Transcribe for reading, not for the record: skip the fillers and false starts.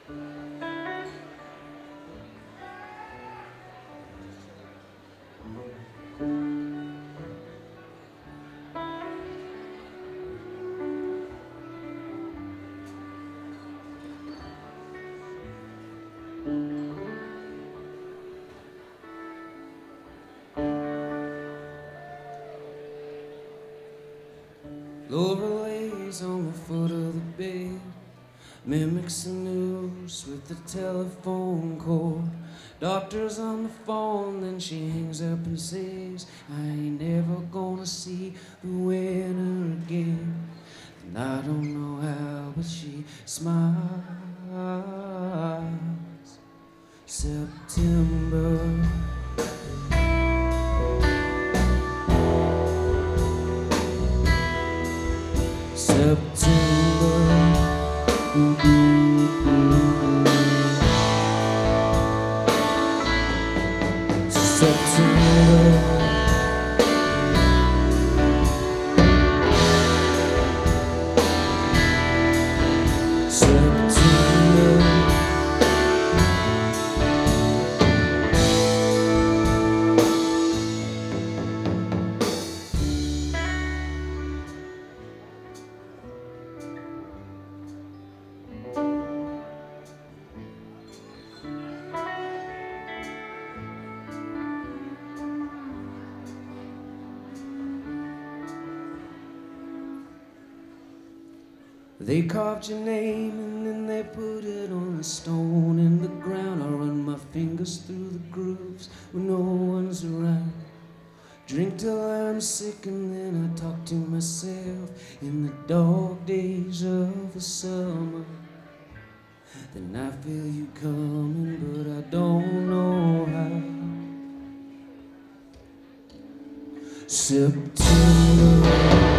Laura lays on the foot of the bed, mimics the news with the telephone cord. Doctor's on the phone, then she hangs up and says, I ain't never gonna see the winter again. And I don't know how, but she smiles. September. They carved your name and then they put it on a stone in the ground. I run my fingers through the grooves when no one's around. Drink till I'm sick and then I talk to myself in the dog days of the summer. Then I feel you coming, but I don't know how. September.